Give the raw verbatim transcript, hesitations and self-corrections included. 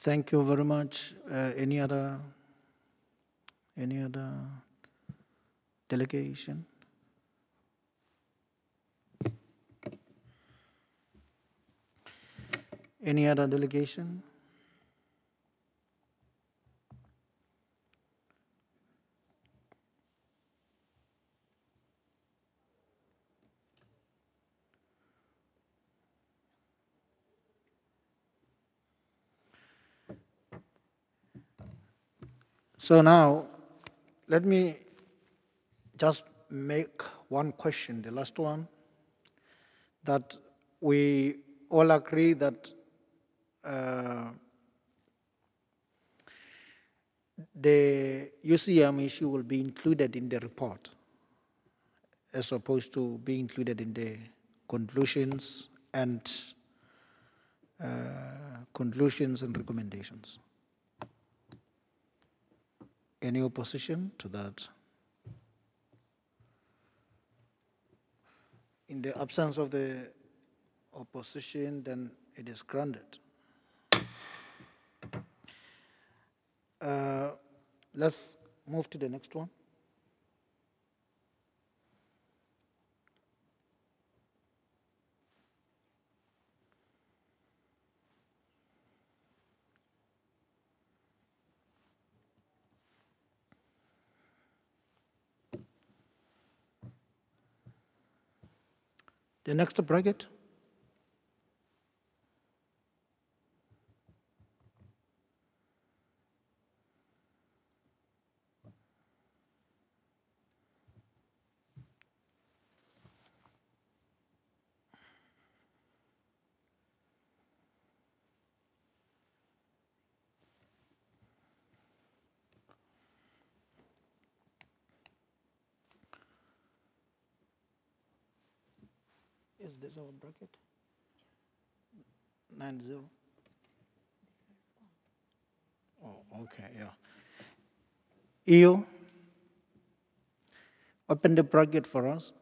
Thank you very much. Uh, any other any other delegation? Any other delegation? So now, let me just make one question, the last one, that we all agree that uh, the U C M issue will be included in the report as opposed to being included in the conclusions and uh, conclusions and recommendations. Any opposition to that? In the absence of the opposition, then it is granted. Uh, let's move to the next one. The next bracket. Is this our bracket? Nine zero. Oh, okay, yeah. E U, open the bracket for us.